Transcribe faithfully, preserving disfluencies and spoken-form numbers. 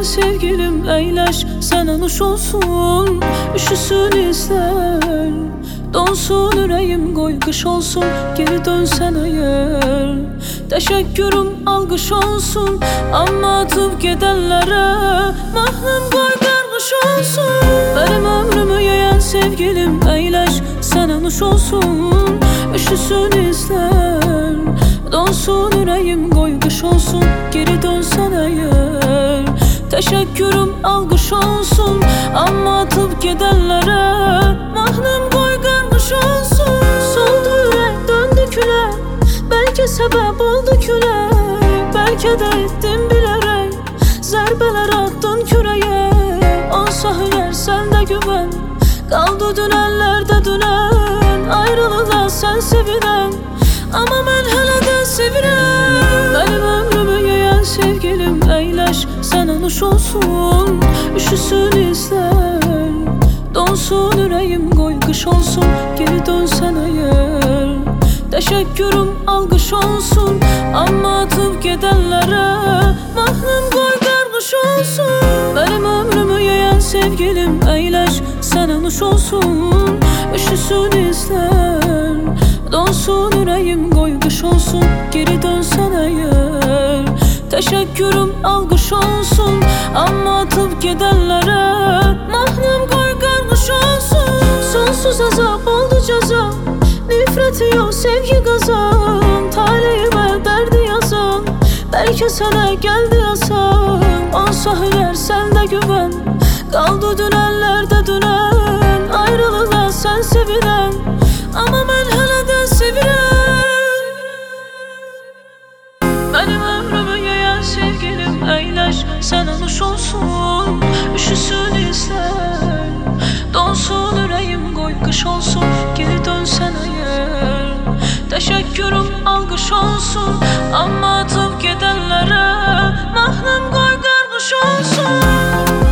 sevgilim eyleş, sana nuş olsun. Üşüsün ister, donsun yüreğim, koy kış olsun. Geri dönsen eğer, teşekkürüm algış olsun. Ama atıp gidenlere mahnım koy kargış olsun. Benim ömrümü yiyen sevgilim eyleş, sana nuş olsun. Üşüsün ister, donsun yüreğim, koy kış olsun. Geri dönsen eğer, teşekkürüm algış olsun. Ama atıp gidenlere mahnım koy kargış olsun. Soldu yürek döndü küle, belki sebep oldu küle. Belki de ettim bilerek, zerbeler attın küreğe. Olsa hüner sende güven, kaldı dünenlerde dünen. Ayrılığa sen sevinen, ama ben hele de sevirem. Benim ömrümü yiyen sevgilim eyleş, sana nuş olsun. Üşüsün ister, donsun yüreğim, koy kış olsun. Geri dönsen eğer, teşekkürüm algış olsun. Ama atıp gidenlere mahnım koy kargış olsun. Benim ömrümü yiyen sevgilim eyleş, sana nuş olsun. Üşüsün ister, donsun yüreğim, koy kış olsun. Geri dönsen eğer, teşekkürüm algış olsun. Ama atıp gidenlere mahnım koy kargış olsun. Sonsuz azap oldu ceza, nefreti yok sevgi kazan. Talihime derdi yazan, belki sana geldi yasan. Olsa hüner sende güven, kaldı dünenlerde dünen. Ayrılığa sen sevinen, ama ben hele de sevirem. Benim ömrümü yiyen sevgilim eyleş, sana nuş olsun. Üşüsün ister, donsun yüreğim, koy kış olsun. Geri dönsen eğer, teşekkürüm algış olsun. Ama atıp gidenlere mahnım koy kargış olsun.